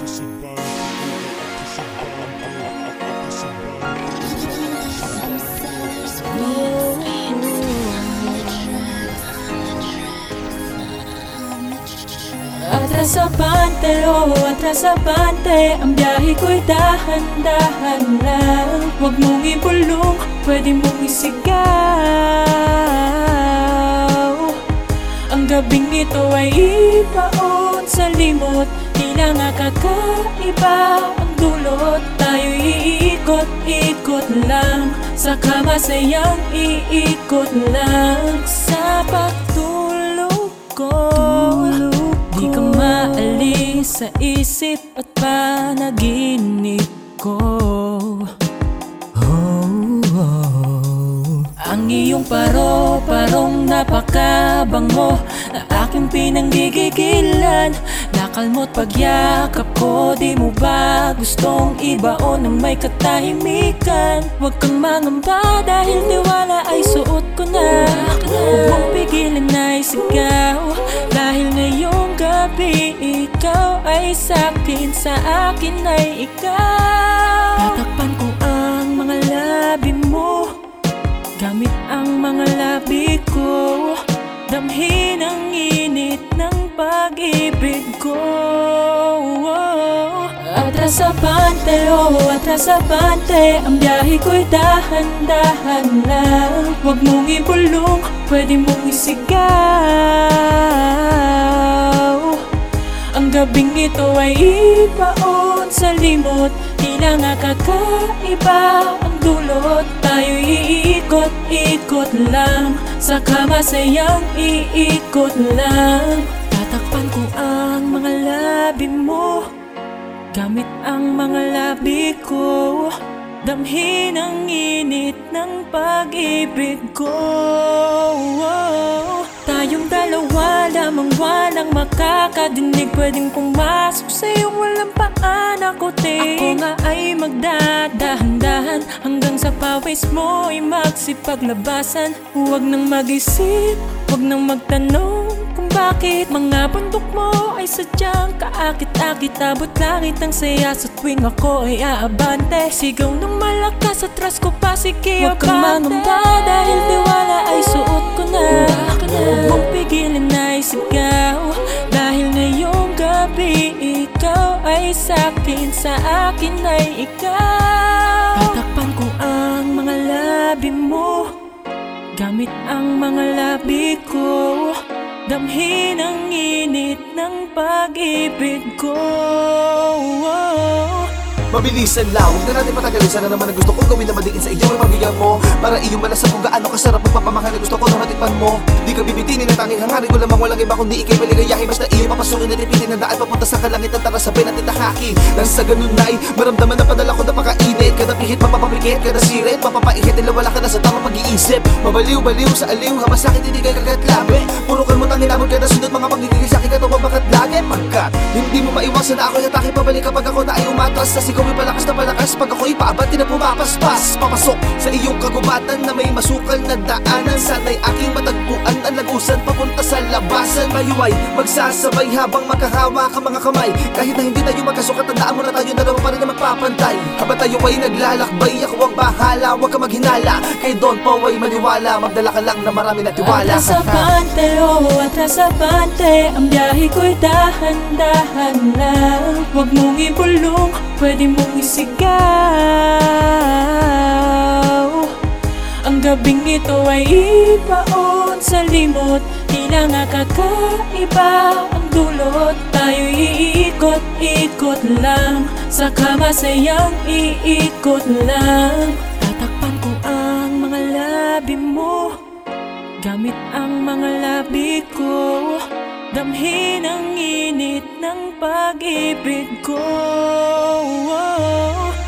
Atrasabante, oh atrasabante, ang biyahe ko'y dahan-dahan lang. Huwag mong ipulong, pwede mong isigaw. Ang gabing ito ay ibaon sa limot, di na nga kakaiba ang dulot. Tayo'y iikot-ikot lang, saka masayang iikot lang. Sa pagtulog ko, di ka maalis sa isip at panaginip ko. Ang iyong paro-parong napakabango na aking pinanggigigilan. Nakalmo't pagyakap ko, di mo ba gustong ibaon ng may katahimikan? Huwag kang mangamba dahil tiwala ay suot ko na. Huwag mong pigilan na isigaw, dahil ngayong gabi ikaw ay sa'kin, sa akin ay ikaw. Tatakpan ko ang mga labi mo, gamit ang mga labi ko, damhin ang init ng pag-ibig ko. Atrasabante, oh atrasabante, ang biyahe ko'y dahan-dahan lang. Huwag mong ipulong, pwede mong isigaw. Ang gabing ito ay ibaon sa limot, di na nga kakaiba ang dulot. Tayo'y iikot-ikot lang, saka masayang iikot lang. Tatakpan ko ang mga labi mo, gamit ang mga labi ko, damhin ang init ng pag-ibig ko. Tayong dalawa lamang, walang makakadinig, pwedeng pumasok sa iyong walang paanakotin. Ako nga ay magdadahan-dahan, hanggang sa pawis mo ay magsipaglabasan. Huwag nang mag-isip, huwag nang magtanong kung bakit mga bundok mo ay sadyang kaakit-akit. Abot langit ang saya sa tuwing ako ay aabante. Sigaw ng malakas, atras ko pa, sige abante. Huwag kang mangamba dahil tiwala ay suot ko na. Huwag mong pigilan na isigaw, dahil ngayong gabi ikaw ay sa'kin, sa akin ay ikaw. Tatakpan ko ang mga labi mo, gamit ang mga labi ko, damhin ang init ng pag-ibig ko. Mabilisan lang, huwag na natin patagalin. Sana naman ang gusto kong gawin na madiin sa iyo ay mabigyan mo, para iyong malasan kung gaano kasarap magpapamahal na gusto ko na matikman mo. Di ka bibitinin na tanging hangarin ko lamang, walang iba kundi ikay maligayahin. Basta iyo papasukin at ipitin ang daan papunta sa kalangitan, tara sabay natin tahaki. Nang sa ganun na'y maramdaman na padala ko na makainit. Kada pihit mapapapikit, kada sirit mapapaihit, nila wala ka na sa tamang pag-iisip. Mabaliw-baliw sa aliw, habang sakit hindi kay kagat labi. Puro kalmot ang hinabot, kada sundot mga pagigigil sa'kin ka tumabakat lagi. Pagkat hindi mo maiwasan na ako'y atake, pabalik kapag ako na ay umatras. Sa sigaw ay palakas na palakas, pag ako'y paabati na pumapaspas. Papasok sa iyong kagubatan na may masukal na daanan, sana'y aking matagpuan ang lagusan papunta sa labasan. Mayuway magsasabay habang makahawak ang mga kamay, kahit na hindi tayo magkasukat, tandaan mo na tayo dalawa pa rin na magpapantay. Habang tayo ay naglalakbay, ako ang bahala, huwag ka maghinala. Kay Don Pao ay maniwala, magdala ka lang na marami na tiwala. Atrasabante, oh atrasabante, ang biyahe ko'y dahan-dahan lang. Huwag mong ipulong, pwede mong isigaw. Ang gabing ito ay ibaon sa limot, di na nga kakaiba ang dulot. Tayo'y iikot-ikot lang, saka masayang iikot lang. Tatakpan ko ang mga labi mo, gamit ang mga labi ko, damhin ang init ng pag-ibig ko.